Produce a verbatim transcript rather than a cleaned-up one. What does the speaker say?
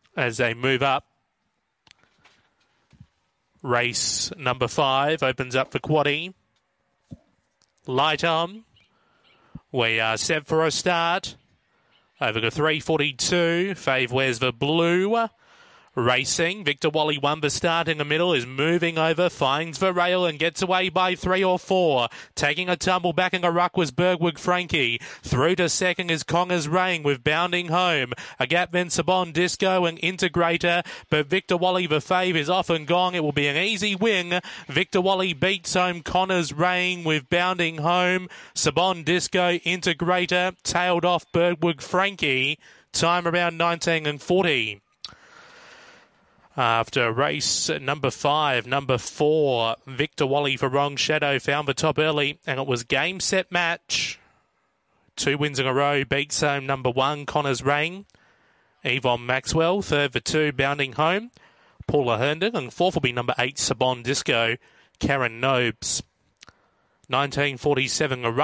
as they move up. Race number five opens up for Quaddie. Light on. We are set for a start. Over to three forty-two. Fave wears the blue. Racing. Victor Wally won the start in the middle, is moving over, finds the rail and gets away by three or four. Taking a tumble back in a ruck was Bergwig Frankie. Through to second is Conger's Rain with Bounding Home. A gap then Sabon Disco and Integrator, but Victor Wally the fave is off and gone. It will be an easy win. Victor Wally beats home Conger's Rain with Bounding Home. Sabon Disco, Integrator, tailed off Bergwig Frankie. Time around nineteen and forty. After race number five, number four, Victor Wally for Wrong Shadow found the top early, and it was game, set, match. Two wins in a row, beats home number one, Conger's Rain. Yvonne Maxwell, third for two, Bounding Home. Paula Herndon, and fourth will be number eight, Sabon Disco, Karen Nobes. nineteen forty-seven a run.